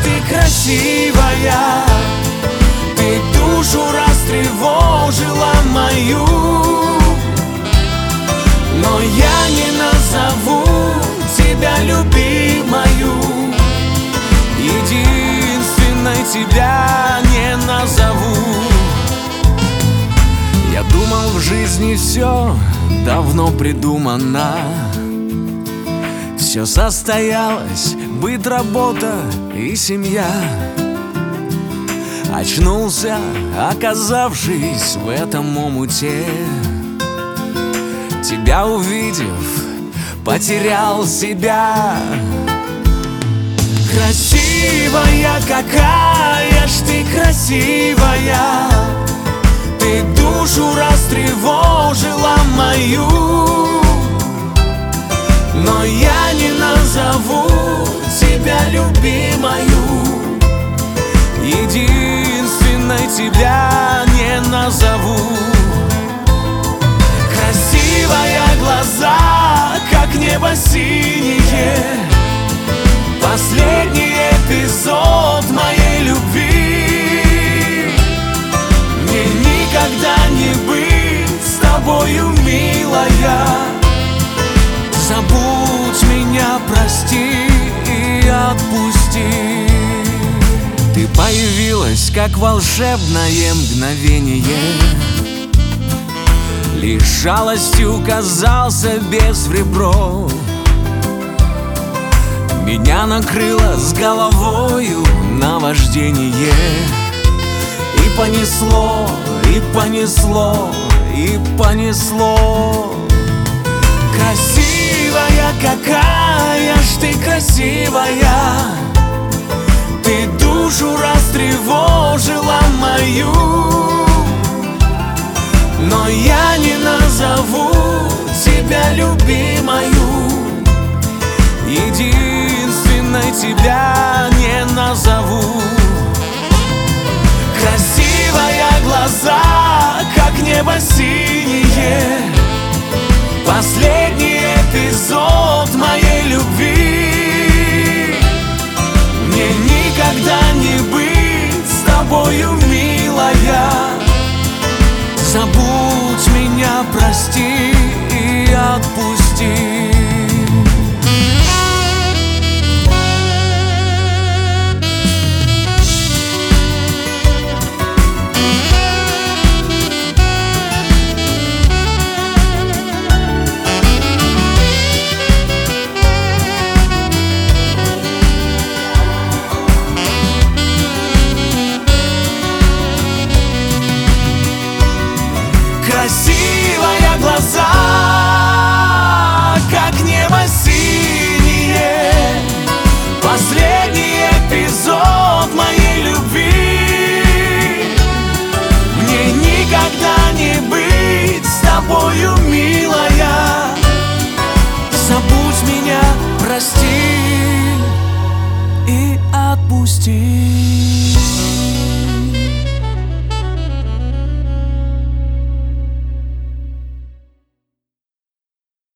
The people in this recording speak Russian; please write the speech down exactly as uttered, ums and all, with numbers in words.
ты красивая, ты душу растревожила мою. Но я не назову тебя любимою, единственной тебя не назову. Я думал, в жизни все давно придумано, все состоялось, быт, работа и семья. Очнулся, оказавшись в этом омуте. Тебя увидев, потерял себя. Красивая, какая ж ты красивая, ты душу растревожила мою. Но я не назову тебя любимою, единственной тебя не назову. Красивая, глаза, как небо синее, последний эпизод моей любви. Мне никогда не быть с тобою, милая. Забудь меня, прости и отпусти. Ты появилась, как волшебное мгновение, лишь жалостью казался без в ребро. Меня накрыло с головою наваждение, и понесло, и понесло, и понесло. Красивая, какая ж ты красивая, ты душу растревожила мою. Но я не назову тебя любимою, единственной тебя не назову. Красивая, глаза, как небо синее, последний эпизод моей любви. Мне никогда не быть с тобою, милая. Забудь меня, прости и отпусти. Красивая, глаза, как небо синее, последний эпизод моей любви. Мне никогда не быть с тобою, милая. Забудь меня, прости и отпусти.